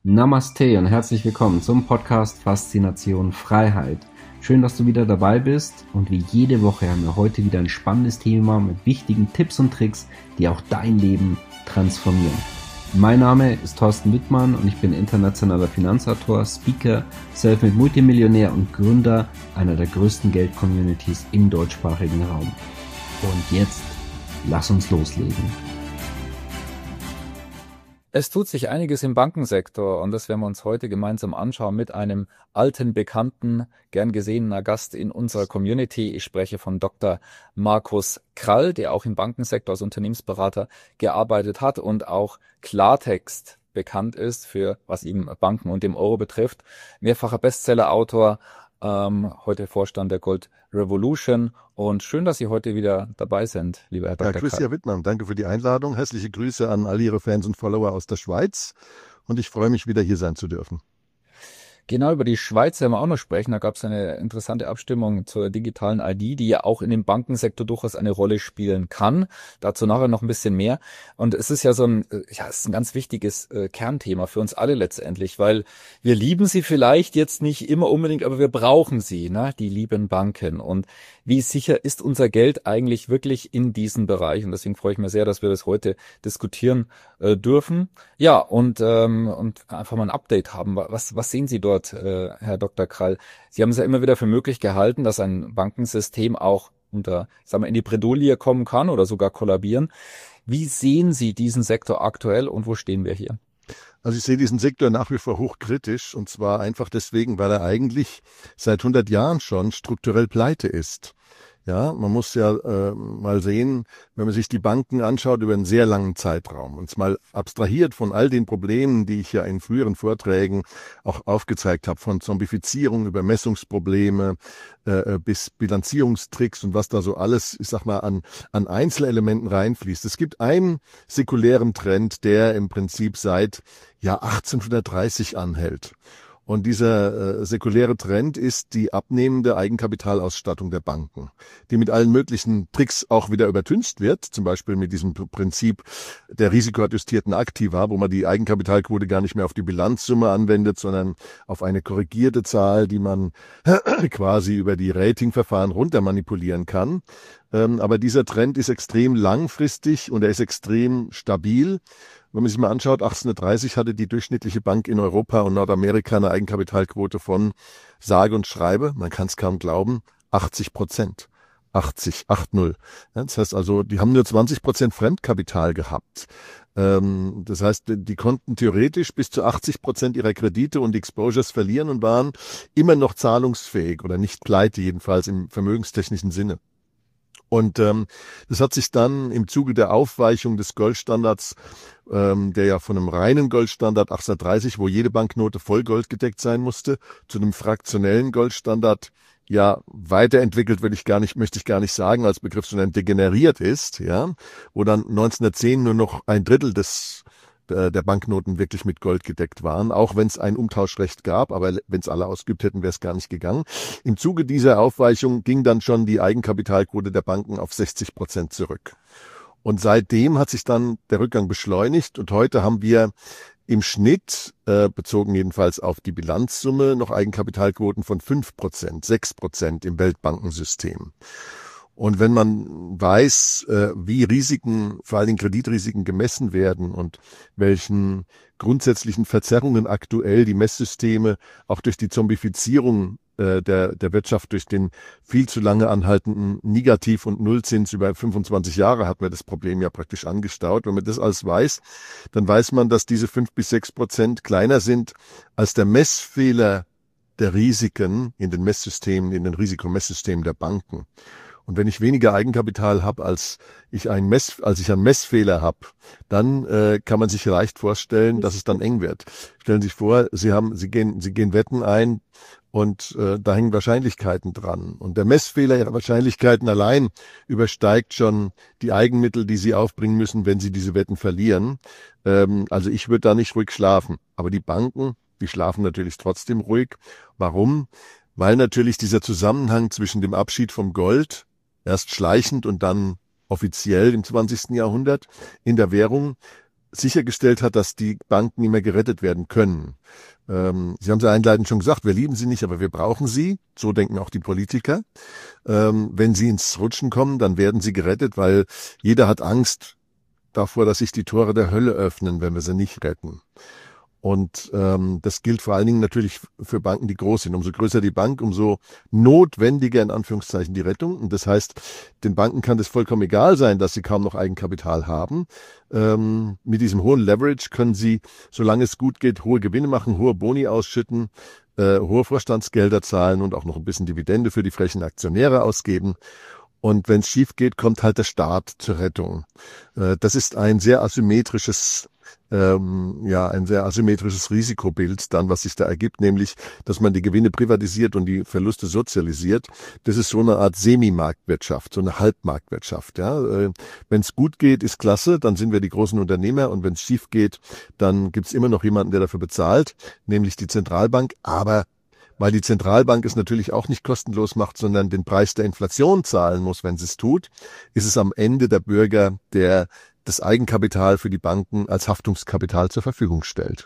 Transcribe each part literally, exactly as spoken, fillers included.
Namaste und herzlich willkommen zum Podcast Faszination Freiheit. Schön, dass du wieder dabei bist und wie jede Woche haben wir heute wieder ein spannendes Thema mit wichtigen Tipps und Tricks, die auch dein Leben transformieren. Mein Name ist Thorsten Wittmann und ich bin internationaler Finanzautor, Speaker, Selfmade Multimillionär und Gründer einer der größten Geld-Communities im deutschsprachigen Raum. Und jetzt, lass uns loslegen. Es tut sich einiges im Bankensektor und das werden wir uns heute gemeinsam anschauen mit einem alten Bekannten, gern gesehener Gast in unserer Community. Ich spreche von Doktor Markus Krall, der auch im Bankensektor als Unternehmensberater gearbeitet hat und auch Klartext bekannt ist für was eben Banken und dem Euro betrifft. Mehrfacher Bestsellerautor, ähm, heute Vorstand der Gold Revolution. Und schön, dass Sie heute wieder dabei sind, lieber Herr Doktor Ja, grüß Sie, Herr Wittmann. Danke für die Einladung. Herzliche Grüße an all Ihre Fans und Follower aus der Schweiz. Und ich freue mich, wieder hier sein zu dürfen. Genau, über die Schweiz werden wir auch noch sprechen. Da gab es eine interessante Abstimmung zur digitalen I D, die ja auch in dem Bankensektor durchaus eine Rolle spielen kann. Dazu nachher noch ein bisschen mehr. Und es ist ja so ein, ja, es ist ein ganz wichtiges äh, Kernthema für uns alle letztendlich, weil wir lieben sie vielleicht jetzt nicht immer unbedingt, aber wir brauchen sie, ne? Die lieben Banken. Und wie sicher ist unser Geld eigentlich wirklich in diesem Bereich? Und deswegen freue ich mich sehr, dass wir das heute diskutieren äh, dürfen. Ja, und ähm, und einfach mal ein Update haben. Was was sehen Sie dort, äh, Herr Doktor Krall? Sie haben es ja immer wieder für möglich gehalten, dass ein Bankensystem auch unter, sagen wir, in die Bredouille kommen kann oder sogar kollabieren. Wie sehen Sie diesen Sektor aktuell und wo stehen wir hier? Also ich sehe diesen Sektor nach wie vor hochkritisch, und zwar einfach deswegen, weil er eigentlich seit hundert Jahren schon strukturell pleite ist. Ja, man muss ja äh, mal sehen, wenn man sich die Banken anschaut über einen sehr langen Zeitraum, und mal abstrahiert von all den Problemen, die ich ja in früheren Vorträgen auch aufgezeigt habe, von Zombifizierung über Messungsprobleme äh, bis Bilanzierungstricks und was da so alles, ich sag mal, an, an Einzelelementen reinfließt. Es gibt einen säkulären Trend, der im Prinzip seit ja achtzehnhundertdreißig anhält. Und dieser äh, säkuläre Trend ist die abnehmende Eigenkapitalausstattung der Banken, die mit allen möglichen Tricks auch wieder übertüncht wird, zum Beispiel mit diesem Prinzip der risikoadjustierten Aktiva, wo man die Eigenkapitalquote gar nicht mehr auf die Bilanzsumme anwendet, sondern auf eine korrigierte Zahl, die man quasi über die Ratingverfahren runter manipulieren kann. Ähm, aber dieser Trend ist extrem langfristig und er ist extrem stabil. Wenn man sich mal anschaut, achtzehnhundertdreißig hatte die durchschnittliche Bank in Europa und Nordamerika eine Eigenkapitalquote von, sage und schreibe, man kann es kaum glauben, achtzig Prozent. achtzig, achtzig. Ja, das heißt also, die haben nur zwanzig Prozent Fremdkapital gehabt. Ähm, das heißt, die konnten theoretisch bis zu achtzig Prozent ihrer Kredite und Exposures verlieren und waren immer noch zahlungsfähig oder nicht pleite, jedenfalls im vermögenstechnischen Sinne. Und ähm, das hat sich dann im Zuge der Aufweichung des Goldstandards, ähm, der ja von einem reinen Goldstandard achtzehnhundertdreißig, wo jede Banknote voll goldgedeckt sein musste, zu einem fraktionellen Goldstandard ja weiterentwickelt, will ich gar nicht, möchte ich gar nicht sagen als Begriff, sondern degeneriert ist, ja, wo dann neunzehnhundertzehn nur noch ein Drittel des der Banknoten wirklich mit Gold gedeckt waren, auch wenn es ein Umtauschrecht gab, aber wenn es alle ausgeübt hätten, wäre es gar nicht gegangen. Im Zuge dieser Aufweichung ging dann schon die Eigenkapitalquote der Banken auf sechzig Prozent zurück. Und seitdem hat sich dann der Rückgang beschleunigt und heute haben wir im Schnitt, äh, bezogen jedenfalls auf die Bilanzsumme, noch Eigenkapitalquoten von fünf Prozent, sechs Prozent im Weltbankensystem. Und wenn man weiß, wie Risiken, vor allen Dingen Kreditrisiken gemessen werden und welchen grundsätzlichen Verzerrungen aktuell die Messsysteme auch durch die Zombifizierung der, der Wirtschaft, durch den viel zu lange anhaltenden Negativ- und Nullzins über fünfundzwanzig Jahre hat man das Problem ja praktisch angestaut. Wenn man das alles weiß, dann weiß man, dass diese fünf bis sechs Prozent kleiner sind als der Messfehler der Risiken in den Messsystemen, in den Risikomesssystemen der Banken. Und wenn ich weniger Eigenkapital habe, als ich einen Mess, als ich einen Messfehler habe, dann äh, kann man sich leicht vorstellen, dass es dann eng wird. Stellen Sie sich vor, Sie haben, Sie gehen, Sie gehen Wetten ein und äh, da hängen Wahrscheinlichkeiten dran. Und der Messfehler Ihrer Wahrscheinlichkeiten allein übersteigt schon die Eigenmittel, die Sie aufbringen müssen, wenn Sie diese Wetten verlieren. Ähm, also ich würde da nicht ruhig schlafen. Aber die Banken, die schlafen natürlich trotzdem ruhig. Warum? Weil natürlich dieser Zusammenhang zwischen dem Abschied vom Gold, erst schleichend und dann offiziell im zwanzigsten Jahrhundert in der Währung, sichergestellt hat, dass die Banken nicht mehr gerettet werden können. Ähm, Sie haben es ja einleitend schon gesagt, wir lieben sie nicht, aber wir brauchen sie. So denken auch die Politiker. Ähm, wenn sie ins Rutschen kommen, dann werden sie gerettet, weil jeder hat Angst davor, dass sich die Tore der Hölle öffnen, wenn wir sie nicht retten. Und ähm, das gilt vor allen Dingen natürlich für Banken, die groß sind. Umso größer die Bank, umso notwendiger in Anführungszeichen die Rettung. Und das heißt, den Banken kann es vollkommen egal sein, dass sie kaum noch Eigenkapital haben. Ähm, mit diesem hohen Leverage können sie, solange es gut geht, hohe Gewinne machen, hohe Boni ausschütten, äh, hohe Vorstandsgelder zahlen und auch noch ein bisschen Dividende für die frechen Aktionäre ausgeben. Und wenn es schief geht, kommt halt der Staat zur Rettung. Äh, das ist ein sehr asymmetrisches Ähm, ja, ein sehr asymmetrisches Risikobild dann, was sich da ergibt, nämlich, dass man die Gewinne privatisiert und die Verluste sozialisiert. Das ist so eine Art Semi-Marktwirtschaft, so eine Halbmarktwirtschaft. Ja, äh, wenn es gut geht, ist klasse, dann sind wir die großen Unternehmer, und wenn es schief geht, dann gibt's immer noch jemanden, der dafür bezahlt, nämlich die Zentralbank. Aber weil die Zentralbank es natürlich auch nicht kostenlos macht, sondern den Preis der Inflation zahlen muss, wenn sie es tut, ist es am Ende der Bürger, der das Eigenkapital für die Banken als Haftungskapital zur Verfügung stellt.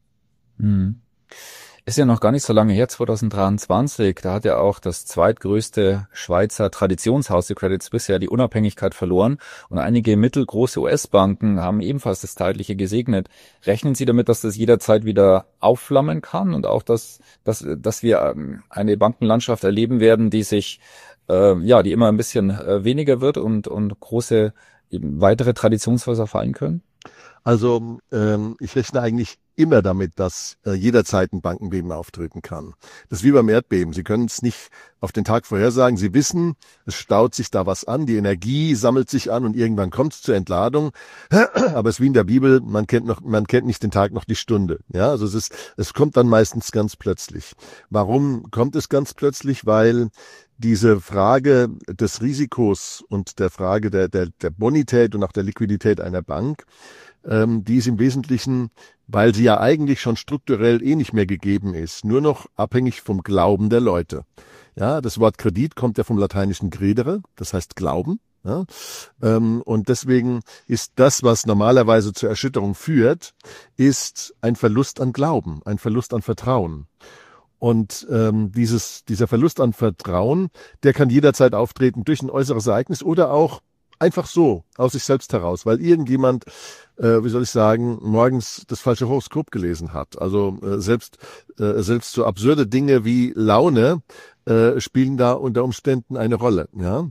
Hm. Ist ja noch gar nicht so lange her, zwanzig dreiundzwanzig, da hat ja auch das zweitgrößte Schweizer Traditionshaus, die Credit Suisse, ja die Unabhängigkeit verloren, und einige mittelgroße U S-Banken haben ebenfalls das Zeitliche gesegnet. Rechnen Sie damit, dass das jederzeit wieder aufflammen kann, und auch, dass, dass, dass wir eine Bankenlandschaft erleben werden, die sich, äh, ja, die immer ein bisschen äh, weniger wird und, und große eben weitere Traditionshäuser fallen können? Also ähm, ich rechne eigentlich immer damit, dass äh, jederzeit ein Bankenbeben auftreten kann. Das ist wie beim Erdbeben. Sie können es nicht auf den Tag vorhersagen. Sie wissen, es staut sich da was an, die Energie sammelt sich an und irgendwann kommt es zur Entladung. Aber es ist wie in der Bibel, man kennt noch, man kennt nicht den Tag noch die Stunde. Ja, also es ist, es kommt dann meistens ganz plötzlich. Warum kommt es ganz plötzlich? Weil diese Frage des Risikos und der Frage der, der, der Bonität und auch der Liquidität einer Bank, ähm, die ist im Wesentlichen, weil sie ja eigentlich schon strukturell eh nicht mehr gegeben ist, nur noch abhängig vom Glauben der Leute. Ja, das Wort Kredit kommt ja vom lateinischen credere, das heißt Glauben. Ja, ähm, und deswegen ist das, was normalerweise zur Erschütterung führt, ist ein Verlust an Glauben, ein Verlust an Vertrauen. Und ähm, dieses, dieser Verlust an Vertrauen, der kann jederzeit auftreten durch ein äußeres Ereignis oder auch einfach so, aus sich selbst heraus, weil irgendjemand, äh, wie soll ich sagen, morgens das falsche Horoskop gelesen hat. Also äh, selbst äh, selbst so absurde Dinge wie Laune äh, spielen da unter Umständen eine Rolle. Ja.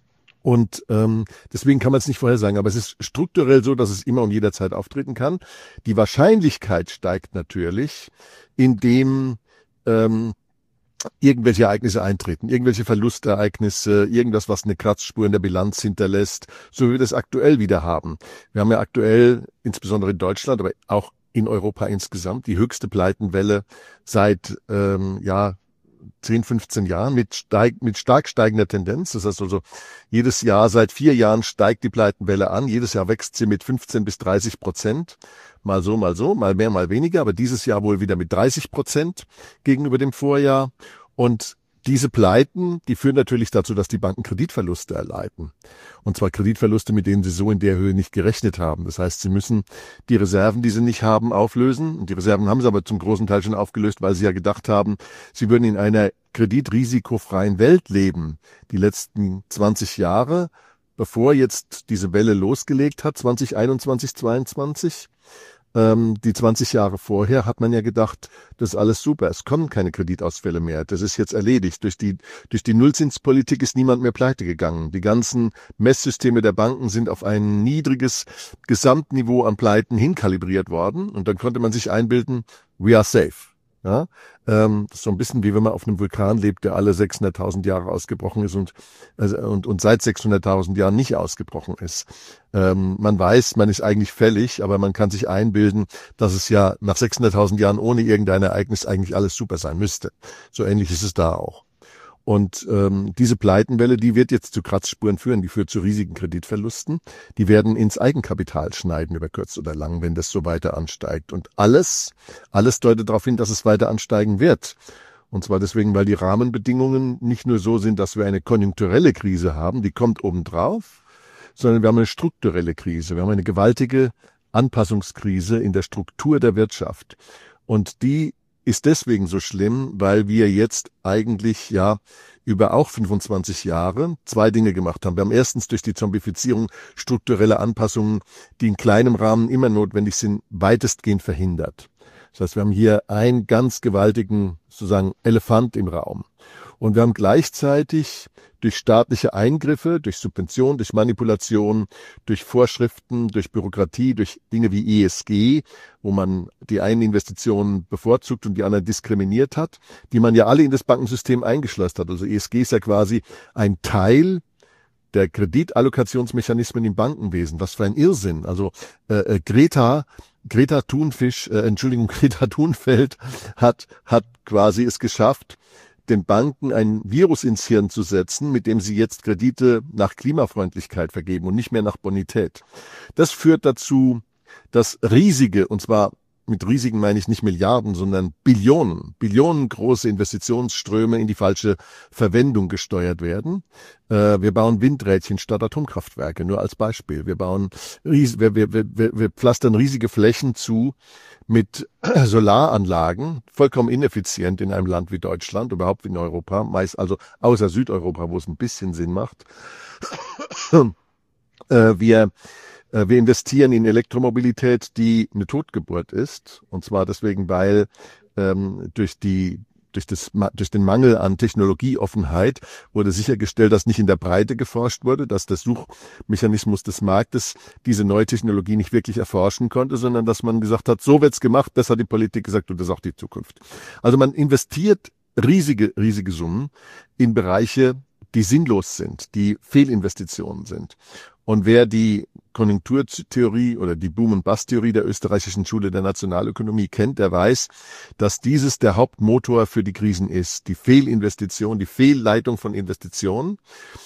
Und ähm, deswegen kann man es nicht vorhersagen, aber es ist strukturell so, dass es immer und jederzeit auftreten kann. Die Wahrscheinlichkeit steigt natürlich, indem ähm, irgendwelche Ereignisse eintreten, irgendwelche Verlustereignisse, irgendwas, was eine Kratzspur in der Bilanz hinterlässt, so wie wir das aktuell wieder haben. Wir haben ja aktuell, insbesondere in Deutschland, aber auch in Europa insgesamt, die höchste Pleitenwelle seit ähm, ja zehn, fünfzehn Jahren mit, steig, mit stark steigender Tendenz. Das heißt also, jedes Jahr, seit vier Jahren steigt die Pleitenwelle an. Jedes Jahr wächst sie mit fünfzehn bis dreißig Prozent. Mal so, mal so, mal mehr, mal weniger. Aber dieses Jahr wohl wieder mit dreißig Prozent gegenüber dem Vorjahr. Und diese Pleiten, die führen natürlich dazu, dass die Banken Kreditverluste erleiden. Und zwar Kreditverluste, mit denen sie so in der Höhe nicht gerechnet haben. Das heißt, sie müssen die Reserven, die sie nicht haben, auflösen. Und die Reserven haben sie aber zum großen Teil schon aufgelöst, weil sie ja gedacht haben, sie würden in einer kreditrisikofreien Welt leben. Die letzten zwanzig Jahre, bevor jetzt diese Welle losgelegt hat, zwanzig einundzwanzig, zweiundzwanzig. Ähm, die zwanzig Jahre vorher hat man ja gedacht, das ist alles super, es kommen keine Kreditausfälle mehr, das ist jetzt erledigt. Durch die, durch die Nullzinspolitik ist niemand mehr pleite gegangen. Die ganzen Messsysteme der Banken sind auf ein niedriges Gesamtniveau an Pleiten hinkalibriert worden und dann konnte man sich einbilden, we are safe. Ja, ähm, das ist so ein bisschen wie wenn man auf einem Vulkan lebt, der alle sechshunderttausend Jahre ausgebrochen ist und, also, und, und seit sechshunderttausend Jahren nicht ausgebrochen ist. Ähm, man weiß, man ist eigentlich fällig, aber man kann sich einbilden, dass es ja nach sechshunderttausend Jahren ohne irgendein Ereignis eigentlich alles super sein müsste. So ähnlich ist es da auch. Und ähm, diese Pleitenwelle, die wird jetzt zu Kratzspuren führen, die führt zu riesigen Kreditverlusten. Die werden ins Eigenkapital schneiden über kurz oder lang, wenn das so weiter ansteigt. Und alles, alles deutet darauf hin, dass es weiter ansteigen wird. Und zwar deswegen, weil die Rahmenbedingungen nicht nur so sind, dass wir eine konjunkturelle Krise haben, die kommt obendrauf, sondern wir haben eine strukturelle Krise. Wir haben eine gewaltige Anpassungskrise in der Struktur der Wirtschaft. Und die ist deswegen so schlimm, weil wir jetzt eigentlich ja über auch fünfundzwanzig Jahre zwei Dinge gemacht haben. Wir haben erstens durch die Zombifizierung strukturelle Anpassungen, die in kleinem Rahmen immer notwendig sind, weitestgehend verhindert. Das heißt, wir haben hier einen ganz gewaltigen, sozusagen, Elefant im Raum. Und wir haben gleichzeitig durch staatliche Eingriffe, durch Subventionen, durch Manipulation, durch Vorschriften, durch Bürokratie, durch Dinge wie E S G, wo man die einen Investitionen bevorzugt und die anderen diskriminiert hat, die man ja alle in das Bankensystem eingeschleust hat. Also E S G ist ja quasi ein Teil der Kreditallokationsmechanismen im Bankenwesen. Was für ein Irrsinn. Also äh, Greta Greta Thunfisch, äh, Entschuldigung, Greta Thunfeld hat hat quasi es geschafft, den Banken ein Virus ins Hirn zu setzen, mit dem sie jetzt Kredite nach Klimafreundlichkeit vergeben und nicht mehr nach Bonität. Das führt dazu, dass riesige, und zwar mit riesigen meine ich nicht Milliarden, sondern Billionen, billionengroße Investitionsströme in die falsche Verwendung gesteuert werden. Äh, wir bauen Windrädchen statt Atomkraftwerke, nur als Beispiel. Wir bauen, ries- wir, wir, wir, wir pflastern riesige Flächen zu mit Solaranlagen, vollkommen ineffizient in einem Land wie Deutschland, überhaupt wie in Europa, meist also außer Südeuropa, wo es ein bisschen Sinn macht. äh, wir Wir investieren in Elektromobilität, die eine Totgeburt ist. Und zwar deswegen, weil ähm, durch die durch das durch den Mangel an Technologieoffenheit wurde sichergestellt, dass nicht in der Breite geforscht wurde, dass der Suchmechanismus des Marktes diese neue Technologie nicht wirklich erforschen konnte, sondern dass man gesagt hat, so wird's gemacht, das hat die Politik gesagt und das ist auch die Zukunft. Also man investiert riesige, riesige Summen in Bereiche, die sinnlos sind, die Fehlinvestitionen sind. Und wer die Konjunkturtheorie oder die Boom- und Bust-Theorie der österreichischen Schule der Nationalökonomie kennt, der weiß, dass dieses der Hauptmotor für die Krisen ist. Die Fehlinvestition, die Fehlleitung von Investitionen.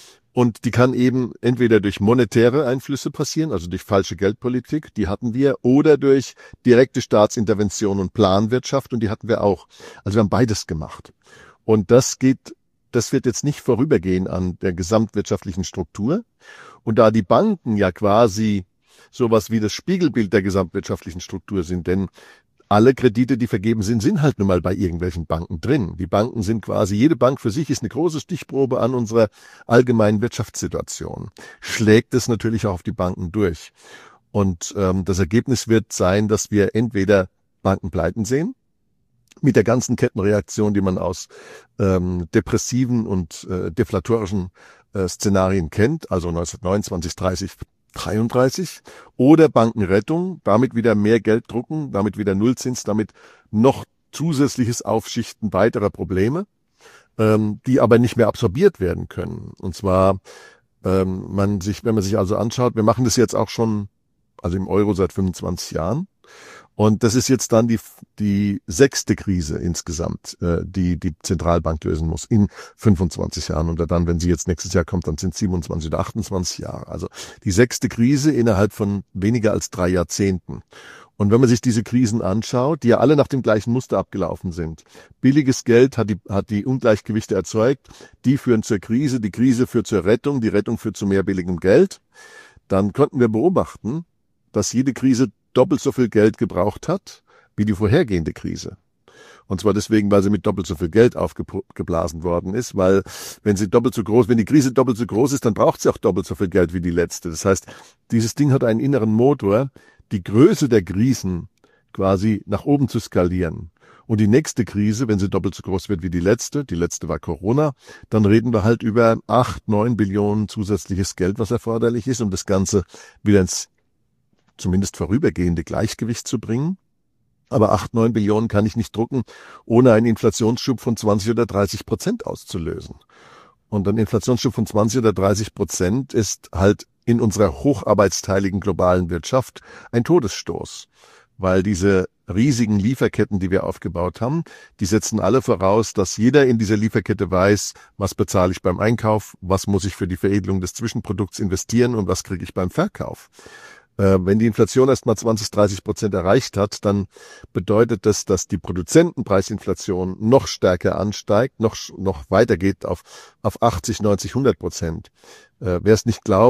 Und die kann eben entweder durch monetäre Einflüsse passieren, also durch falsche Geldpolitik, die hatten wir, oder durch direkte Staatsintervention und Planwirtschaft, und die hatten wir auch. Also wir haben beides gemacht. Und das geht, das wird jetzt nicht vorübergehen an der gesamtwirtschaftlichen Struktur. Und da die Banken ja quasi sowas wie das Spiegelbild der gesamtwirtschaftlichen Struktur sind, denn alle Kredite, die vergeben sind, sind halt nun mal bei irgendwelchen Banken drin. Die Banken sind quasi, jede Bank für sich ist eine große Stichprobe an unserer allgemeinen Wirtschaftssituation. Schlägt es natürlich auch auf die Banken durch. Und ähm, das Ergebnis wird sein, dass wir entweder Bankenpleiten sehen, mit der ganzen Kettenreaktion, die man aus ähm, depressiven und äh, deflatorischen äh, Szenarien kennt, also neunzehnhundertneunundzwanzig, dreißig, dreiunddreißig, oder Bankenrettung, damit wieder mehr Geld drucken, damit wieder Nullzins, damit noch zusätzliches Aufschichten weiterer Probleme, ähm, die aber nicht mehr absorbiert werden können. Und zwar, ähm, man sich, wenn man sich also anschaut, wir machen das jetzt auch schon, also im Euro seit fünfundzwanzig Jahren. Und das ist jetzt dann die die sechste Krise insgesamt, äh, die die Zentralbank lösen muss in fünfundzwanzig Jahren. Und dann, wenn sie jetzt nächstes Jahr kommt, dann sind es siebenundzwanzig oder achtundzwanzig Jahre. Also die sechste Krise innerhalb von weniger als drei Jahrzehnten. Und wenn man sich diese Krisen anschaut, die ja alle nach dem gleichen Muster abgelaufen sind. Billiges Geld hat die, hat die Ungleichgewichte erzeugt. Die führen zur Krise. Die Krise führt zur Rettung. Die Rettung führt zu mehr billigem Geld. Dann konnten wir beobachten, dass jede Krise doppelt so viel Geld gebraucht hat wie die vorhergehende Krise. Und zwar deswegen, weil sie mit doppelt so viel Geld aufgeblasen worden ist, weil wenn sie doppelt so groß, wenn die Krise doppelt so groß ist, dann braucht sie auch doppelt so viel Geld wie die letzte. Das heißt, dieses Ding hat einen inneren Motor, die Größe der Krisen quasi nach oben zu skalieren. Und die nächste Krise, wenn sie doppelt so groß wird wie die letzte, die letzte war Corona, dann reden wir halt über acht, neun Billionen zusätzliches Geld, was erforderlich ist, um das Ganze wieder ins zumindest vorübergehende Gleichgewicht zu bringen. Aber acht, neun Billionen kann ich nicht drucken, ohne einen Inflationsschub von zwanzig oder dreißig Prozent auszulösen. Und ein Inflationsschub von zwanzig oder dreißig Prozent ist halt in unserer hocharbeitsteiligen globalen Wirtschaft ein Todesstoß. Weil diese riesigen Lieferketten, die wir aufgebaut haben, die setzen alle voraus, dass jeder in dieser Lieferkette weiß, was bezahle ich beim Einkauf, was muss ich für die Veredelung des Zwischenprodukts investieren und was kriege ich beim Verkauf. Wenn die Inflation erst mal zwanzig, dreißig Prozent erreicht hat, dann bedeutet das, dass die Produzentenpreisinflation noch stärker ansteigt, noch noch weitergeht auf auf achtzig, neunzig, hundert Prozent. Wer es nicht glaubt,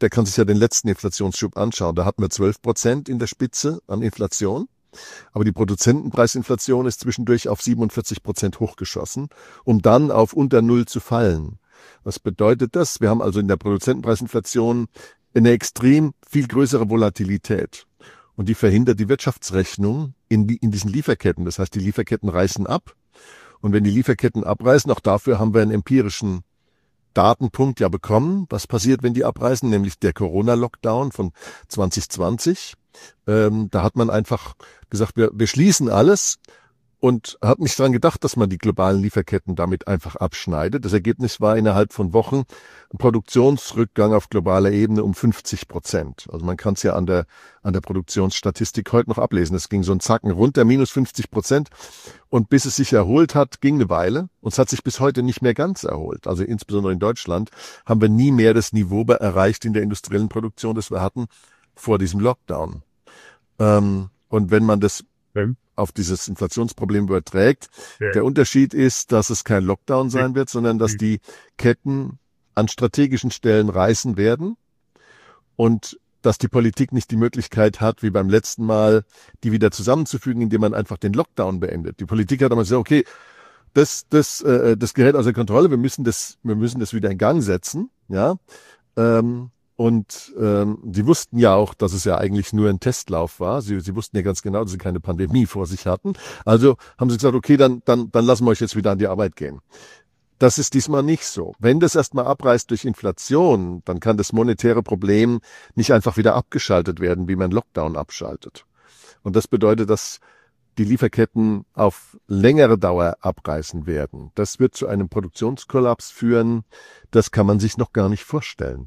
der kann sich ja den letzten Inflationsschub anschauen. Da hatten wir zwölf Prozent in der Spitze an Inflation. Aber die Produzentenpreisinflation ist zwischendurch auf siebenundvierzig Prozent hochgeschossen, um dann auf unter Null zu fallen. Was bedeutet das? Wir haben also in der Produzentenpreisinflation eine extrem viel größere Volatilität. Und die verhindert die Wirtschaftsrechnung in, die, in diesen Lieferketten. Das heißt, die Lieferketten reißen ab. Und wenn die Lieferketten abreißen, auch dafür haben wir einen empirischen Datenpunkt ja bekommen. Was passiert, wenn die abreißen? Nämlich der Corona-Lockdown von zwanzig zwanzig. Ähm, da hat man einfach gesagt, wir, wir schließen alles und hat nicht dran gedacht, dass man die globalen Lieferketten damit einfach abschneidet. Das Ergebnis war innerhalb von Wochen ein Produktionsrückgang auf globaler Ebene um fünfzig Prozent. Also man kann es ja an der, an der Produktionsstatistik heute noch ablesen. Es ging so ein Zacken runter, minus fünfzig Prozent. Und bis es sich erholt hat, ging eine Weile. Und es hat sich bis heute nicht mehr ganz erholt. Also insbesondere in Deutschland haben wir nie mehr das Niveau erreicht in der industriellen Produktion, das wir hatten vor diesem Lockdown. Ähm, und wenn man das auf dieses Inflationsproblem überträgt, ja. Der Unterschied ist, dass es kein Lockdown sein wird, sondern dass die Ketten an strategischen Stellen reißen werden und dass die Politik nicht die Möglichkeit hat, wie beim letzten Mal, die wieder zusammenzufügen, indem man einfach den Lockdown beendet. Die Politik hat aber gesagt, okay, das, das, äh, das gerät außer Kontrolle, wir müssen das, wir müssen das wieder in Gang setzen, ja, ähm, Und ähm, sie wussten ja auch, dass es ja eigentlich nur ein Testlauf war. Sie, sie wussten ja ganz genau, dass sie keine Pandemie vor sich hatten. Also haben sie gesagt, okay, dann, dann, dann lassen wir euch jetzt wieder an die Arbeit gehen. Das ist diesmal nicht so. Wenn das erstmal abreißt durch Inflation, dann kann das monetäre Problem nicht einfach wieder abgeschaltet werden, wie man Lockdown abschaltet. Und das bedeutet, dass die Lieferketten auf längere Dauer abreißen werden. Das wird zu einem Produktionskollaps führen. Das kann man sich noch gar nicht vorstellen.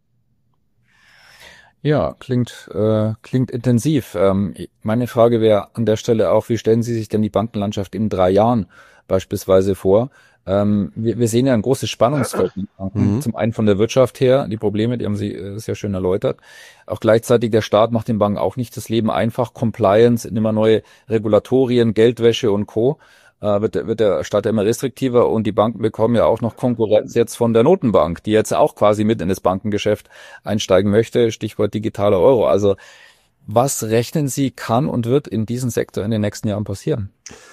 Ja, klingt äh, klingt intensiv. Ähm, meine Frage wäre an der Stelle auch, wie stellen Sie sich denn die Bankenlandschaft in drei Jahren beispielsweise vor? Ähm, wir, wir sehen ja ein großes Spannungsfeld in Banken. Mhm. Zum einen von der Wirtschaft her, die Probleme, die haben Sie äh, sehr schön erläutert. Auch gleichzeitig der Staat macht den Banken auch nicht das Leben einfach. Compliance, immer neue Regulatorien, Geldwäsche und Co. Wird der, wird der Staat immer restriktiver und die Banken bekommen ja auch noch Konkurrenz jetzt von der Notenbank, die jetzt auch quasi mit in das Bankengeschäft einsteigen möchte, Stichwort digitaler Euro. Also was rechnen Sie, kann und wird in diesem Sektor in den nächsten Jahren passieren?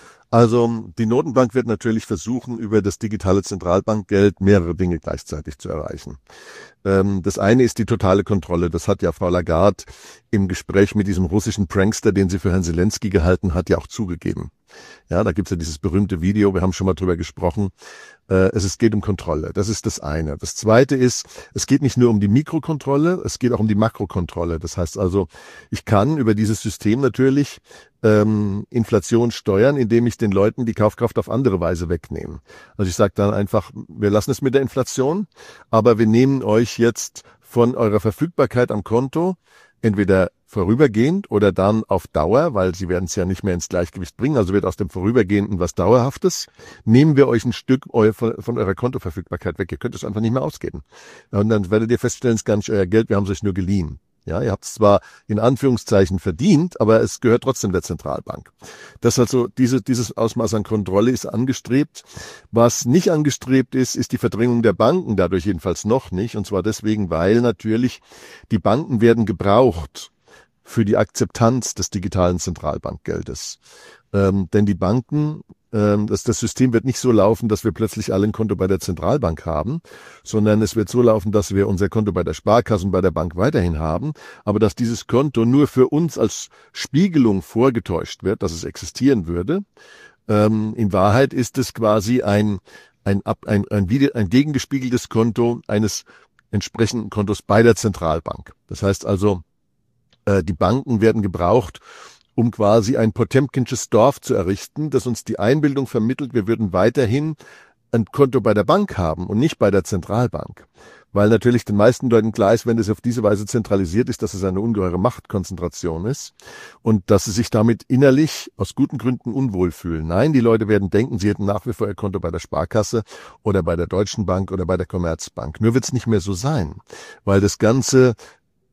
Also die Notenbank wird natürlich versuchen, über das digitale Zentralbankgeld mehrere Dinge gleichzeitig zu erreichen. Ähm, das eine ist die totale Kontrolle. Das hat ja Frau Lagarde im Gespräch mit diesem russischen Prankster, den sie für Herrn Zelensky gehalten hat, ja auch zugegeben. Ja, da gibt's ja dieses berühmte Video, wir haben schon mal drüber gesprochen. Äh, es, es geht um Kontrolle, das ist das eine. Das zweite ist, es geht nicht nur um die Mikrokontrolle, es geht auch um die Makrokontrolle. Das heißt also, ich kann über dieses System natürlich ähm, Inflation steuern, indem ich den Leuten die Kaufkraft auf andere Weise wegnehme. Also ich sage dann einfach, wir lassen es mit der Inflation, aber wir nehmen euch jetzt von eurer Verfügbarkeit am Konto entweder vorübergehend oder dann auf Dauer, weil sie werden es ja nicht mehr ins Gleichgewicht bringen, also wird aus dem Vorübergehenden was Dauerhaftes, nehmen wir euch ein Stück eu- von, von eurer Kontoverfügbarkeit weg. Ihr könnt es einfach nicht mehr ausgeben. Und dann werdet ihr feststellen, es ist gar nicht euer Geld, wir haben es euch nur geliehen. Ja, ihr habt es zwar in Anführungszeichen verdient, aber es gehört trotzdem der Zentralbank. Das also, diese, dieses Ausmaß an Kontrolle ist angestrebt. Was nicht angestrebt ist, ist die Verdrängung der Banken, dadurch jedenfalls noch nicht. Und zwar deswegen, weil natürlich die Banken werden gebraucht für die Akzeptanz des digitalen Zentralbankgeldes. Ähm, denn die Banken, ähm, das, das System wird nicht so laufen, dass wir plötzlich alle ein Konto bei der Zentralbank haben, sondern es wird so laufen, dass wir unser Konto bei der Sparkasse und bei der Bank weiterhin haben, aber dass dieses Konto nur für uns als Spiegelung vorgetäuscht wird, dass es existieren würde. Ähm, in Wahrheit ist es quasi ein, ein, ein, ein, ein, ein gegengespiegeltes Konto eines entsprechenden Kontos bei der Zentralbank. Das heißt also, äh, die Banken werden gebraucht, um quasi ein Potemkinsches Dorf zu errichten, das uns die Einbildung vermittelt, wir würden weiterhin ein Konto bei der Bank haben und nicht bei der Zentralbank. Weil natürlich den meisten Leuten klar ist, wenn das auf diese Weise zentralisiert ist, dass es eine ungeheure Machtkonzentration ist und dass sie sich damit innerlich aus guten Gründen unwohl fühlen. Nein, die Leute werden denken, sie hätten nach wie vor ihr Konto bei der Sparkasse oder bei der Deutschen Bank oder bei der Commerzbank. Nur wird es nicht mehr so sein, weil das Ganze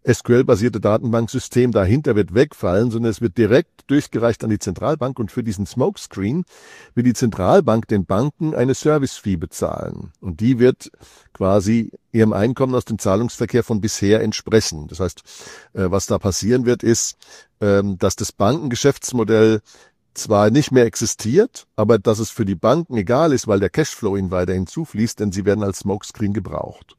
S Q L-basierte Datenbanksystem dahinter wird wegfallen, sondern es wird direkt durchgereicht an die Zentralbank und für diesen Smokescreen wird die Zentralbank den Banken eine Service-Fee bezahlen. Und die wird quasi ihrem Einkommen aus dem Zahlungsverkehr von bisher entsprechen. Das heißt, was da passieren wird, ist, dass das Bankengeschäftsmodell zwar nicht mehr existiert, aber dass es für die Banken egal ist, weil der Cashflow ihnen weiterhin zufließt, denn sie werden als Smokescreen gebraucht.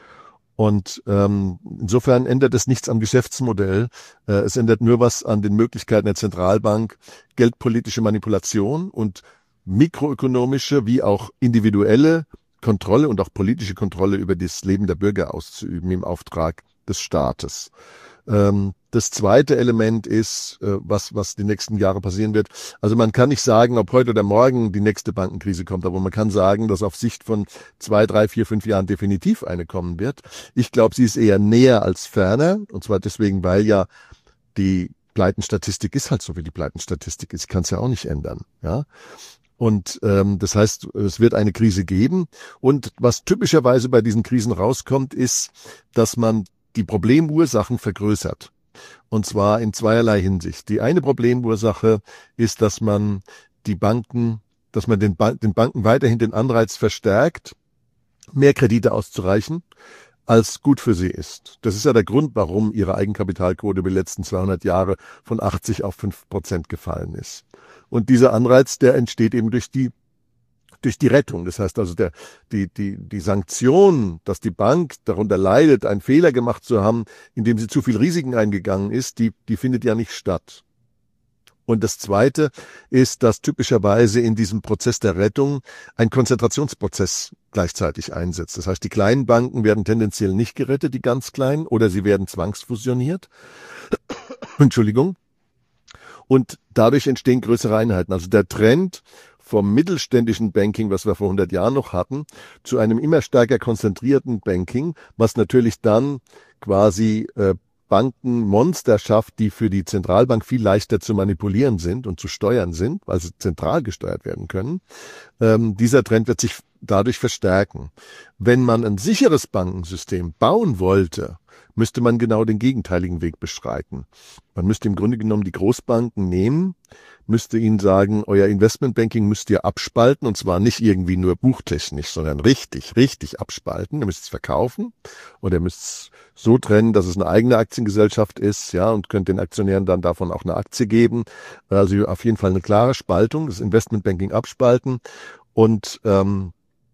Und ähm, insofern ändert es nichts am Geschäftsmodell. Äh, es ändert nur was an den Möglichkeiten der Zentralbank, geldpolitische Manipulation und mikroökonomische wie auch individuelle Kontrolle und auch politische Kontrolle über das Leben der Bürger auszuüben im Auftrag des Staates. Ähm, das zweite Element ist, äh, was, was die nächsten Jahre passieren wird. Also man kann nicht sagen, ob heute oder morgen die nächste Bankenkrise kommt, aber man kann sagen, dass auf Sicht von zwei, drei, vier, fünf Jahren definitiv eine kommen wird. Ich glaube, sie ist eher näher als ferner. Und zwar deswegen, weil ja die Pleitenstatistik ist halt so, wie die Pleitenstatistik ist. Ich kann es ja auch nicht ändern. Ja. Und ähm, das heißt, es wird eine Krise geben. Und was typischerweise bei diesen Krisen rauskommt, ist, dass man die Problemursachen vergrößert. Und zwar in zweierlei Hinsicht. Die eine Problemursache ist, dass man die Banken, dass man den, ba- den Banken weiterhin den Anreiz verstärkt, mehr Kredite auszureichen, als gut für sie ist. Das ist ja der Grund, warum ihre Eigenkapitalquote über die letzten zweihundert Jahre von achtzig auf fünf Prozent gefallen ist. Und dieser Anreiz, der entsteht eben durch die durch die Rettung. Das heißt also, der, die, die, die Sanktion, dass die Bank darunter leidet, einen Fehler gemacht zu haben, indem sie zu viel Risiken eingegangen ist, die, die findet ja nicht statt. Und das Zweite ist, dass typischerweise in diesem Prozess der Rettung ein Konzentrationsprozess gleichzeitig einsetzt. Das heißt, die kleinen Banken werden tendenziell nicht gerettet, die ganz kleinen, oder sie werden zwangsfusioniert. Entschuldigung. Und dadurch entstehen größere Einheiten. Also der Trend vom mittelständischen Banking, was wir vor hundert Jahren noch hatten, zu einem immer stärker konzentrierten Banking, was natürlich dann quasi äh, Bankenmonster schafft, die für die Zentralbank viel leichter zu manipulieren sind und zu steuern sind, weil sie zentral gesteuert werden können. Ähm, dieser Trend wird sich dadurch verstärken. Wenn man ein sicheres Bankensystem bauen wollte, müsste man genau den gegenteiligen Weg beschreiten. Man müsste im Grunde genommen die Großbanken nehmen, müsste ihnen sagen, euer Investmentbanking müsst ihr abspalten, und zwar nicht irgendwie nur buchtechnisch, sondern richtig, richtig abspalten. Ihr müsst es verkaufen oder ihr müsst es so trennen, dass es eine eigene Aktiengesellschaft ist, ja, und könnt den Aktionären dann davon auch eine Aktie geben. Also auf jeden Fall eine klare Spaltung, das Investmentbanking abspalten und ähm,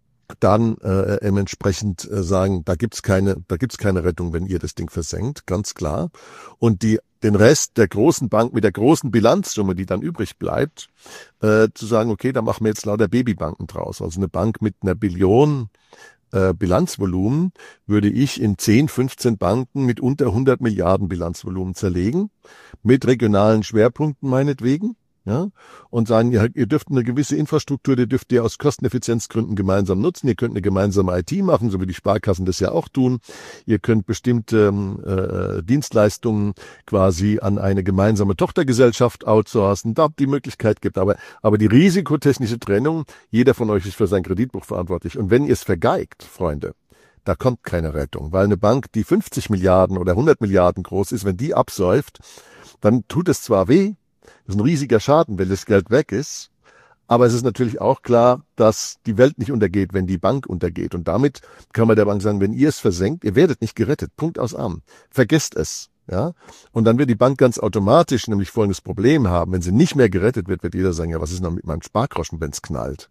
dann äh, entsprechend äh, sagen, da gibt's keine, da gibt's keine Rettung, wenn ihr das Ding versenkt, ganz klar. Und die den Rest der großen Bank mit der großen Bilanzsumme, die dann übrig bleibt, äh, zu sagen, okay, da machen wir jetzt lauter Babybanken draus. Also eine Bank mit einer Billion äh, Bilanzvolumen würde ich in zehn, fünfzehn Banken mit unter hundert Milliarden Bilanzvolumen zerlegen, mit regionalen Schwerpunkten meinetwegen. Ja, und sagen, ihr, ihr dürft eine gewisse Infrastruktur, die dürft ihr aus Kosteneffizienzgründen gemeinsam nutzen. Ihr könnt eine gemeinsame I T machen, so wie die Sparkassen das ja auch tun. Ihr könnt bestimmte äh, Dienstleistungen quasi an eine gemeinsame Tochtergesellschaft outsourcen, da die Möglichkeit gibt. Aber, aber die risikotechnische Trennung, jeder von euch ist für sein Kreditbuch verantwortlich. Und wenn ihr es vergeigt, Freunde, da kommt keine Rettung. Weil eine Bank, die fünfzig Milliarden oder hundert Milliarden groß ist, wenn die absäuft, dann tut es zwar weh, das ist ein riesiger Schaden, wenn das Geld weg ist. Aber es ist natürlich auch klar, dass die Welt nicht untergeht, wenn die Bank untergeht. Und damit kann man der Bank sagen, wenn ihr es versenkt, ihr werdet nicht gerettet. Punkt aus Arm. Vergesst es. Ja. Und dann wird die Bank ganz automatisch nämlich folgendes Problem haben. Wenn sie nicht mehr gerettet wird, wird jeder sagen, ja, was ist denn mit meinem Spargroschen, wenn es knallt?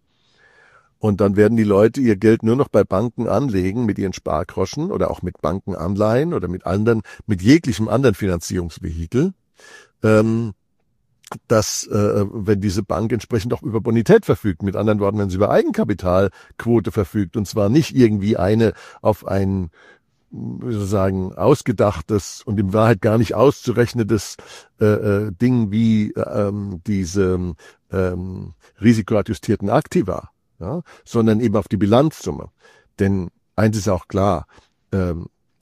Und dann werden die Leute ihr Geld nur noch bei Banken anlegen mit ihren Spargroschen oder auch mit Bankenanleihen oder mit anderen, mit jeglichem anderen Finanzierungsvehikel. Ähm, dass, äh, wenn diese Bank entsprechend auch über Bonität verfügt, mit anderen Worten, wenn sie über Eigenkapitalquote verfügt, und zwar nicht irgendwie eine auf ein, wie soll ich sagen, ausgedachtes und in Wahrheit gar nicht auszurechnendes äh, äh, Ding wie ähm, diese ähm, risikoadjustierten Aktiva, ja, sondern eben auf die Bilanzsumme. Denn eins ist auch klar, ähm,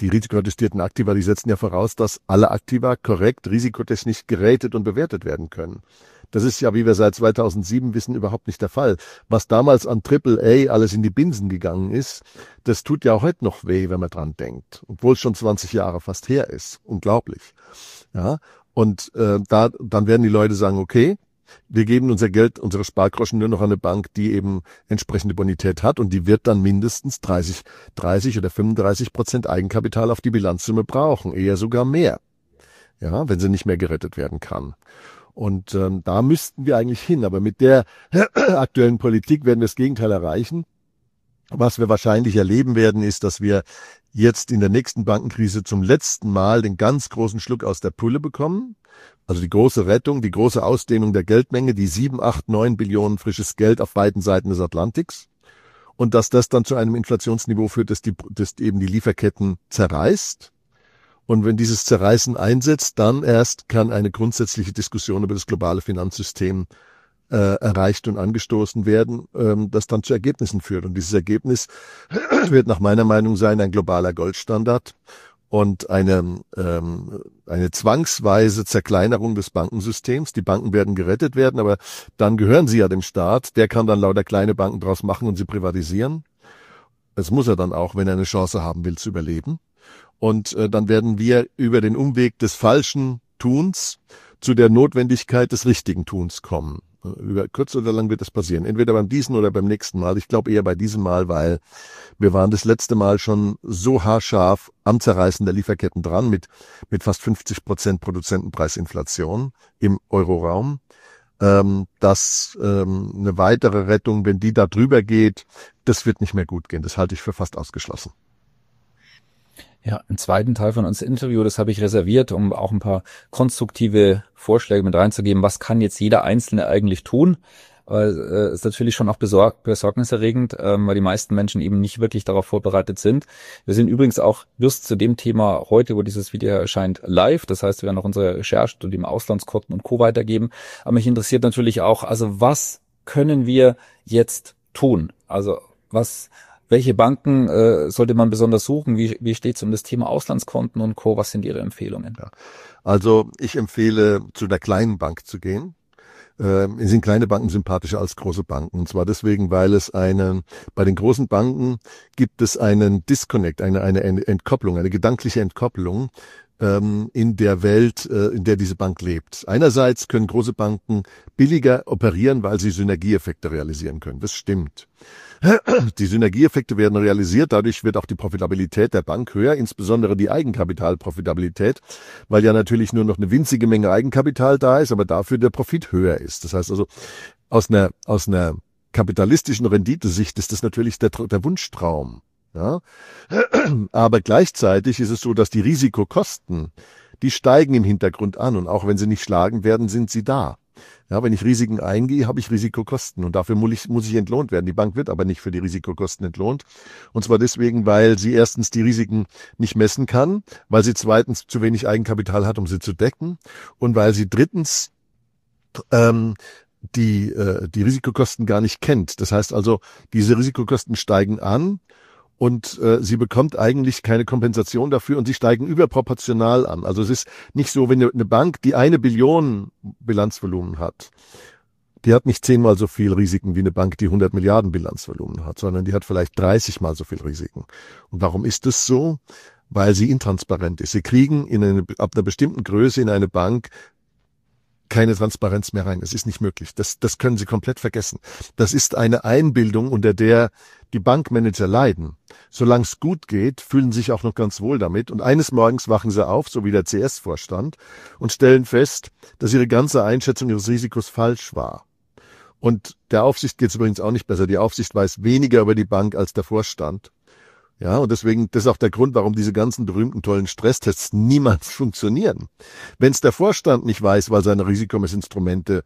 die risikoadjustierten Aktiva, die setzen ja voraus, dass alle Aktiva korrekt risikotechnisch geratet und bewertet werden können. Das ist ja, wie wir seit zweitausendsieben wissen, überhaupt nicht der Fall. Was damals an Triple A alles in die Binsen gegangen ist, das tut ja heute noch weh, wenn man dran denkt. Obwohl es schon zwanzig Jahre fast her ist. Unglaublich. Ja. Und äh, da dann werden die Leute sagen, okay, wir geben unser Geld, unsere Spargroschen nur noch an eine Bank, die eben entsprechende Bonität hat und die wird dann mindestens dreißig, dreißig oder fünfunddreißig Prozent Eigenkapital auf die Bilanzsumme brauchen, eher sogar mehr. Ja, wenn sie nicht mehr gerettet werden kann. Und ähm, da müssten wir eigentlich hin. Aber mit der aktuellen Politik werden wir das Gegenteil erreichen. Was wir wahrscheinlich erleben werden, ist, dass wir jetzt in der nächsten Bankenkrise zum letzten Mal den ganz großen Schluck aus der Pulle bekommen. Also die große Rettung, die große Ausdehnung der Geldmenge, die sieben, acht, neun Billionen frisches Geld auf beiden Seiten des Atlantiks. Und dass das dann zu einem Inflationsniveau führt, das, die, das eben die Lieferketten zerreißt. Und wenn dieses Zerreißen einsetzt, dann erst kann eine grundsätzliche Diskussion über das globale Finanzsystem äh, erreicht und angestoßen werden, ähm, das dann zu Ergebnissen führt. Und dieses Ergebnis wird nach meiner Meinung sein ein globaler Goldstandard und eine, ähm, eine zwangsweise Zerkleinerung des Bankensystems. Die Banken werden gerettet werden, aber dann gehören sie ja dem Staat. Der kann dann lauter kleine Banken draus machen und sie privatisieren. Das muss er dann auch, wenn er eine Chance haben will, zu überleben. Und äh, dann werden wir über den Umweg des falschen Tuns zu der Notwendigkeit des richtigen Tuns kommen. Über kurz oder lang wird das passieren. Entweder beim diesen oder beim nächsten Mal. Ich glaube eher bei diesem Mal, weil wir waren das letzte Mal schon so haarscharf am Zerreißen der Lieferketten dran mit mit fast fünfzig Prozent Produzentenpreisinflation im Euroraum, ähm, dass ähm, eine weitere Rettung, wenn die da drüber geht, das wird nicht mehr gut gehen. Das halte ich für fast ausgeschlossen. Ja, im zweiten Teil von unserem Interview, das habe ich reserviert, um auch ein paar konstruktive Vorschläge mit reinzugeben. Was kann jetzt jeder Einzelne eigentlich tun? Weil äh, ist natürlich schon auch besorg- besorgniserregend, ähm, weil die meisten Menschen eben nicht wirklich darauf vorbereitet sind. Wir sind übrigens auch just zu dem Thema heute, wo dieses Video erscheint, live. Das heißt, wir werden auch unsere Recherche zu dem Auslandskonten und Co. weitergeben. Aber mich interessiert natürlich auch, also was können wir jetzt tun? Also was... Welche Banken äh, sollte man besonders suchen? Wie, wie steht es um das Thema Auslandskonten und Co.? Was sind Ihre Empfehlungen? Ja. Also ich empfehle, zu einer kleinen Bank zu gehen. Ähm, sind kleine Banken sympathischer als große Banken. Und zwar deswegen, weil es eine, bei den großen Banken gibt es einen Disconnect, eine, eine Entkopplung, eine gedankliche Entkopplung ähm, in der Welt, äh, in der diese Bank lebt. Einerseits können große Banken billiger operieren, weil sie Synergieeffekte realisieren können. Das stimmt. Die Synergieeffekte werden realisiert, dadurch wird auch die Profitabilität der Bank höher, insbesondere die Eigenkapitalprofitabilität, weil ja natürlich nur noch eine winzige Menge Eigenkapital da ist, aber dafür der Profit höher ist. Das heißt also, aus einer, aus einer kapitalistischen Renditesicht ist das natürlich der, der Wunschtraum. Ja? Aber gleichzeitig ist es so, dass die Risikokosten, die steigen im Hintergrund an und auch wenn sie nicht schlagen werden, sind sie da. Ja, wenn ich Risiken eingehe, habe ich Risikokosten und dafür muss ich, muss ich entlohnt werden. Die Bank wird aber nicht für die Risikokosten entlohnt. Und zwar deswegen, weil sie erstens die Risiken nicht messen kann, weil sie zweitens zu wenig Eigenkapital hat, um sie zu decken und weil sie drittens ähm, die, äh, die Risikokosten gar nicht kennt. Das heißt also, diese Risikokosten steigen an und äh, sie bekommt eigentlich keine Kompensation dafür und sie steigen überproportional an. Also es ist nicht so, wenn eine Bank, die eine Billion Bilanzvolumen hat, die hat nicht zehnmal so viel Risiken wie eine Bank, die hundert Milliarden Bilanzvolumen hat, sondern die hat vielleicht dreißig mal so viel Risiken. Und warum ist das so? Weil sie intransparent ist. Sie kriegen in eine, ab einer bestimmten Größe in eine Bank keine Transparenz mehr rein. Es ist nicht möglich. Das, das können Sie komplett vergessen. Das ist eine Einbildung, unter der die Bankmanager leiden. Solange es gut geht, fühlen sich auch noch ganz wohl damit. Und eines Morgens wachen sie auf, so wie der C S-Vorstand, und stellen fest, dass ihre ganze Einschätzung ihres Risikos falsch war. Und der Aufsicht geht es übrigens auch nicht besser. Die Aufsicht weiß weniger über die Bank als der Vorstand. Ja, und deswegen, das ist auch der Grund, warum diese ganzen berühmten tollen Stresstests niemals funktionieren. Wenn es der Vorstand nicht weiß, weil seine Risikomessinstrumente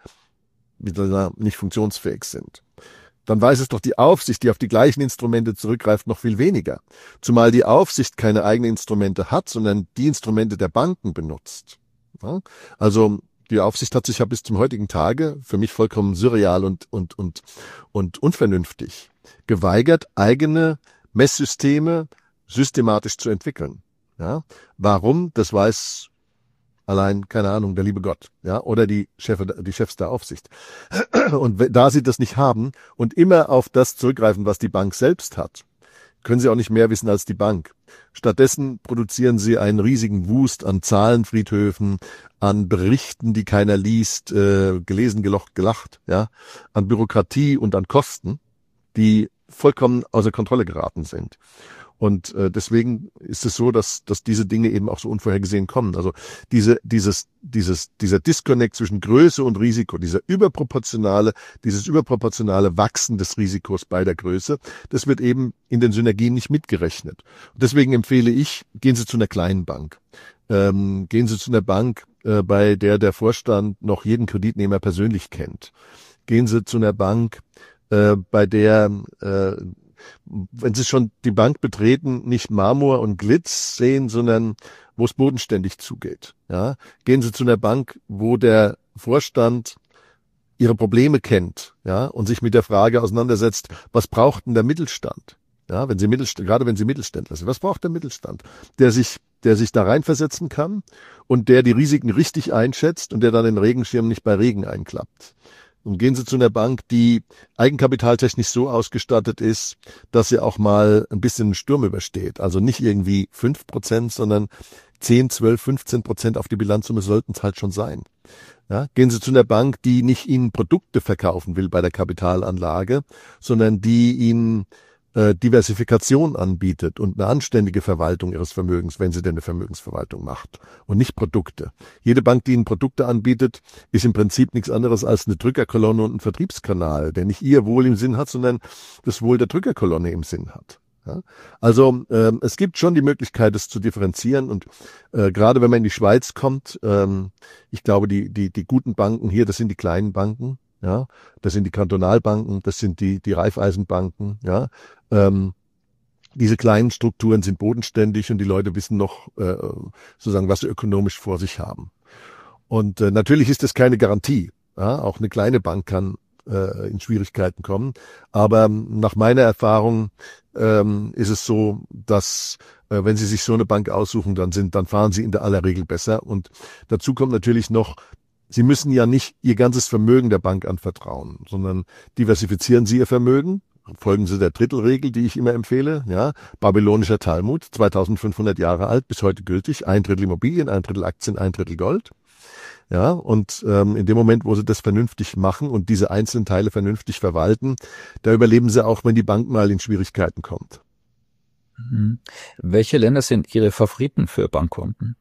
nicht funktionsfähig sind, dann weiß es doch die Aufsicht, die auf die gleichen Instrumente zurückgreift, noch viel weniger. Zumal die Aufsicht keine eigenen Instrumente hat, sondern die Instrumente der Banken benutzt. Ja, also die Aufsicht hat sich ja bis zum heutigen Tage, für mich vollkommen surreal und, und, und, und unvernünftig, geweigert, eigene Messsysteme systematisch zu entwickeln. Ja, warum? Das weiß allein, keine Ahnung, der liebe Gott, ja, oder die Chef, die Chefs der Aufsicht. Und da sie das nicht haben und immer auf das zurückgreifen, was die Bank selbst hat, können sie auch nicht mehr wissen als die Bank. Stattdessen produzieren sie einen riesigen Wust an Zahlenfriedhöfen, an Berichten, die keiner liest, äh, gelesen, gelocht, gelacht, ja, an Bürokratie und an Kosten, die vollkommen außer Kontrolle geraten sind. Und äh, deswegen ist es so, dass dass diese Dinge eben auch so unvorhergesehen kommen. Also diese dieses dieses dieser Disconnect zwischen Größe und Risiko, dieser überproportionale dieses überproportionale Wachsen des Risikos bei der Größe, das wird eben in den Synergien nicht mitgerechnet. Und deswegen empfehle ich, gehen Sie zu einer kleinen Bank. Ähm, gehen Sie zu einer Bank, äh, bei der der Vorstand noch jeden Kreditnehmer persönlich kennt. Gehen Sie zu einer Bank, äh, bei der äh, wenn Sie schon die Bank betreten, nicht Marmor und Glitz sehen, sondern wo es bodenständig zugeht. Ja, gehen Sie zu einer Bank, wo der Vorstand Ihre Probleme kennt, ja, und sich mit der Frage auseinandersetzt, was braucht denn der Mittelstand? Ja, wenn Sie Mittelstand, gerade wenn Sie Mittelständler sind, was braucht der Mittelstand? Der sich, der sich da reinversetzen kann und der die Risiken richtig einschätzt und der dann den Regenschirm nicht bei Regen einklappt. Und gehen Sie zu einer Bank, die eigenkapitaltechnisch so ausgestattet ist, dass sie auch mal ein bisschen einen Sturm übersteht. Also nicht irgendwie fünf Prozent, sondern zehn, zwölf, fünfzehn Prozent auf die Bilanzsumme sollten es halt schon sein. Ja, gehen Sie zu einer Bank, die nicht Ihnen Produkte verkaufen will bei der Kapitalanlage, sondern die Ihnen äh, Diversifikation anbietet und eine anständige Verwaltung Ihres Vermögens, wenn sie denn eine Vermögensverwaltung macht und nicht Produkte. Jede Bank, die Ihnen Produkte anbietet, ist im Prinzip nichts anderes als eine Drückerkolonne und ein Vertriebskanal, der nicht Ihr Wohl im Sinn hat, sondern das Wohl der Drückerkolonne im Sinn hat. Ja, also ähm, es gibt schon die Möglichkeit, es zu differenzieren und äh, gerade wenn man in die Schweiz kommt, ähm, ich glaube, die die die guten Banken hier, das sind die kleinen Banken, ja, das sind die Kantonalbanken, das sind die die Raiffeisenbanken, ja, ähm, diese kleinen Strukturen sind bodenständig und die Leute wissen noch äh, sozusagen, was sie ökonomisch vor sich haben. Und äh, natürlich ist das keine Garantie. Ja, auch eine kleine Bank kann äh, in Schwierigkeiten kommen. Aber nach meiner Erfahrung ähm, ist es so, dass äh, wenn Sie sich so eine Bank aussuchen, dann sind, dann fahren Sie in der aller Regel besser. Und dazu kommt natürlich noch, Sie müssen ja nicht Ihr ganzes Vermögen der Bank anvertrauen, sondern diversifizieren Sie Ihr Vermögen. Folgen Sie der Drittelregel, die ich immer empfehle, ja, babylonischer Talmud, zweitausendfünfhundert Jahre alt, bis heute gültig, ein Drittel Immobilien, ein Drittel Aktien, ein Drittel Gold. Ja, und ähm, in dem Moment, wo Sie das vernünftig machen und diese einzelnen Teile vernünftig verwalten, da überleben Sie auch, wenn die Bank mal in Schwierigkeiten kommt. Mhm. Welche Länder sind Ihre Favoriten für Bankkonten?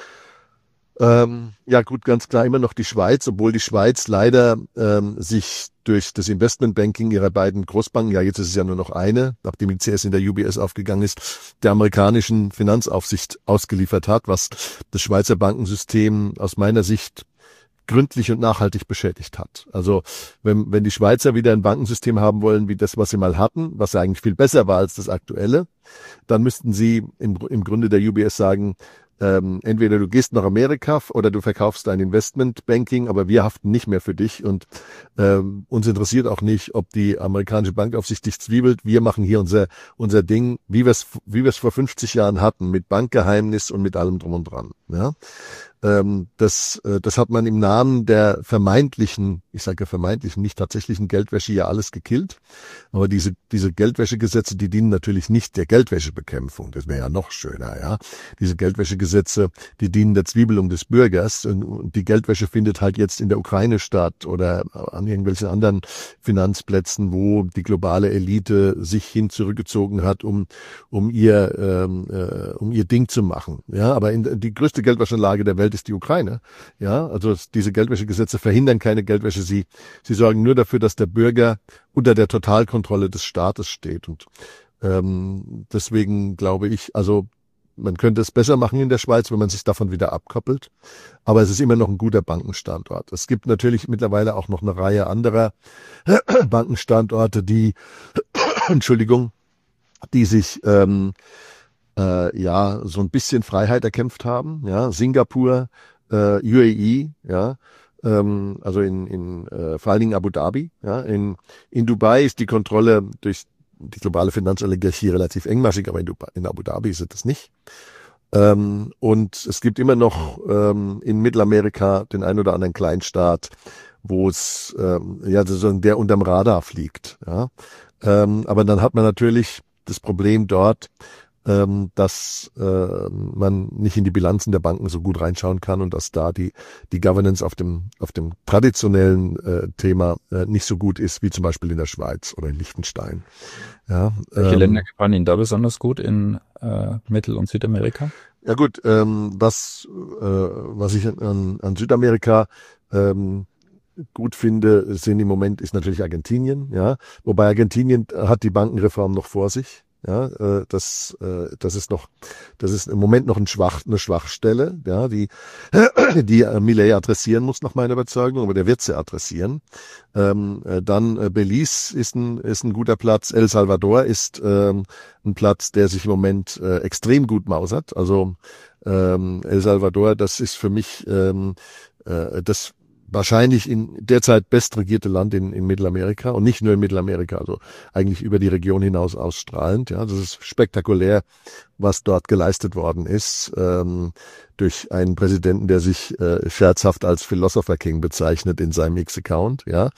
Ähm, ja gut, ganz klar immer noch die Schweiz, obwohl die Schweiz leider ähm, sich durch das Investmentbanking ihrer beiden Großbanken, ja jetzt ist es ja nur noch eine, nachdem die C S in der U B S aufgegangen ist, der amerikanischen Finanzaufsicht ausgeliefert hat, was das Schweizer Bankensystem aus meiner Sicht gründlich und nachhaltig beschädigt hat. Also wenn, wenn die Schweizer wieder ein Bankensystem haben wollen, wie das, was sie mal hatten, was ja eigentlich viel besser war als das aktuelle, dann müssten sie im, im Grunde der U B S sagen, Ähm, entweder du gehst nach Amerika oder du verkaufst dein Investmentbanking, aber wir haften nicht mehr für dich und ähm, uns interessiert auch nicht, ob die amerikanische Bankaufsicht dich zwiebelt. Wir machen hier unser unser Ding, wie wir es wie wir es vor fünfzig Jahren hatten, mit Bankgeheimnis und mit allem drum und dran. Ja, ähm, das äh, das hat man im Namen der vermeintlichen, ich sage vermeintlichen, nicht tatsächlichen Geldwäsche ja alles gekillt. Aber diese diese Geldwäschegesetze, die dienen natürlich nicht der Geldwäschebekämpfung. Das wäre ja noch schöner, ja. Diese Geldwäschegesetze Gesetze, die dienen der Zwiebelung des Bürgers und die Geldwäsche findet halt jetzt in der Ukraine statt oder an irgendwelchen anderen Finanzplätzen, wo die globale Elite sich hin zurückgezogen hat, um um ihr ähm, äh, um ihr Ding zu machen. Ja, aber in, die größte Geldwäschelage der Welt ist die Ukraine. Ja, also diese Geldwäschegesetze verhindern keine Geldwäsche, sie sie sorgen nur dafür, dass der Bürger unter der Totalkontrolle des Staates steht und ähm, deswegen glaube ich, also man könnte es besser machen in der Schweiz, wenn man sich davon wieder abkoppelt. Aber es ist immer noch ein guter Bankenstandort. Es gibt natürlich mittlerweile auch noch eine Reihe anderer Bankenstandorte, die, Entschuldigung, die sich ähm, äh, ja so ein bisschen Freiheit erkämpft haben. Ja, Singapur, äh, U A E, ja, ähm, also in, in äh, vor allen Dingen Abu Dhabi. Ja, in in Dubai ist die Kontrolle durch die globale Finanzoligarchie relativ engmaschig, aber in, Dubai, in Abu Dhabi ist es das nicht. Ähm, und es gibt immer noch ähm, in Mittelamerika den ein oder anderen Kleinstaat, wo es ähm, ja sozusagen der unterm Radar fliegt. Ja? Ähm, aber dann hat man natürlich das Problem dort, ähm, dass äh, man nicht in die Bilanzen der Banken so gut reinschauen kann und dass da die die Governance auf dem auf dem traditionellen äh, Thema äh, nicht so gut ist wie zum Beispiel in der Schweiz oder in Liechtenstein. Ja, Welche ähm, Länder gefallen Ihnen da besonders gut in äh, Mittel- und Südamerika? Ja gut, ähm, was äh, was ich an, an Südamerika ähm, gut finde, sind im Moment ist natürlich Argentinien, ja, wobei Argentinien hat die Bankenreform noch vor sich. Ja, äh, das, äh, das ist noch, das ist im Moment noch ein Schwach, eine Schwachstelle, ja, die, die äh, Milei adressieren muss nach meiner Überzeugung, aber der wird sie adressieren. Ähm, äh, dann äh, Belize ist ein, ist ein guter Platz. El Salvador ist ähm, ein Platz, der sich im Moment äh, extrem gut mausert. Also ähm, El Salvador, das ist für mich ähm, äh, das wahrscheinlich in derzeit bestregierte Land in, in Mittelamerika und nicht nur in Mittelamerika, also eigentlich über die Region hinaus ausstrahlend. Ja, das ist spektakulär, was dort geleistet worden ist ähm, durch einen Präsidenten, der sich äh, scherzhaft als Philosopher King bezeichnet in seinem X-Account. Ja,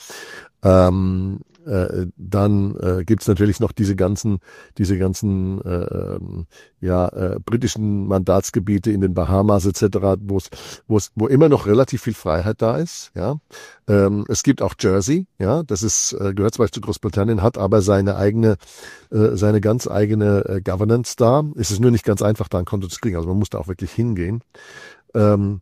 ähm, äh, dann äh, gibt's natürlich noch diese ganzen, diese ganzen äh, ähm, ja äh, britischen Mandatsgebiete in den Bahamas et cetera, wo es, wo es, wo immer noch relativ viel Freiheit da ist. Ja, ähm, es gibt auch Jersey. Ja, das ist äh, gehört zwar zu Großbritannien, hat aber seine eigene, äh, seine ganz eigene äh, Governance da. Es ist nur nicht ganz einfach, da ein Konto zu kriegen. Also man muss da auch wirklich hingehen. Ähm,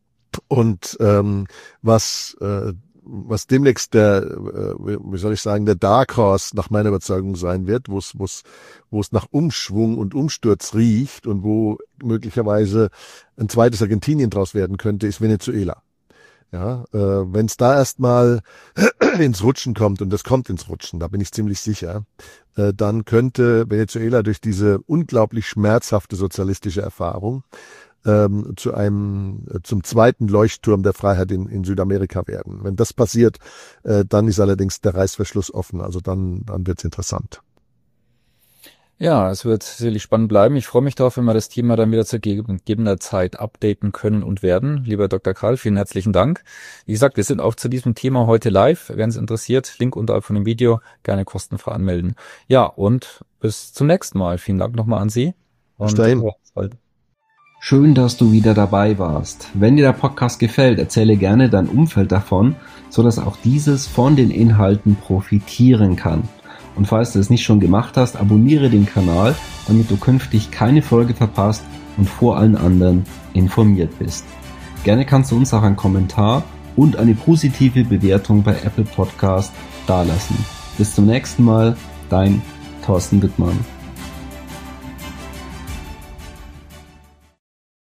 und ähm, was äh, was demnächst der, wie soll ich sagen, der Dark Horse nach meiner Überzeugung sein wird, wo es, wo es, wo es nach Umschwung und Umsturz riecht und wo möglicherweise ein zweites Argentinien draus werden könnte, ist Venezuela. Ja, äh, wenn es da erstmal ins Rutschen kommt, und das kommt ins Rutschen, da bin ich ziemlich sicher, äh, dann könnte Venezuela durch diese unglaublich schmerzhafte sozialistische Erfahrung ähm, zu einem, äh, zum zweiten Leuchtturm der Freiheit in, in Südamerika werden. Wenn das passiert, äh, dann ist allerdings der Reißverschluss offen. Also dann, dann wird's interessant. Ja, es wird sicherlich spannend bleiben. Ich freue mich darauf, wenn wir das Thema dann wieder zu gegebener Zeit updaten können und werden. Lieber Doktor Karl, vielen herzlichen Dank. Wie gesagt, wir sind auch zu diesem Thema heute live. Wer es interessiert, Link unterhalb von dem Video, gerne kostenfrei anmelden. Ja, und bis zum nächsten Mal. Vielen Dank nochmal an Sie. Bis dahin. Schön, dass du wieder dabei warst. Wenn dir der Podcast gefällt, erzähle gerne dein Umfeld davon, sodass auch dieses von den Inhalten profitieren kann. Und falls du es nicht schon gemacht hast, abonniere den Kanal, damit du künftig keine Folge verpasst und vor allen anderen informiert bist. Gerne kannst du uns auch einen Kommentar und eine positive Bewertung bei Apple Podcast dalassen. Bis zum nächsten Mal, dein Thorsten Wittmann.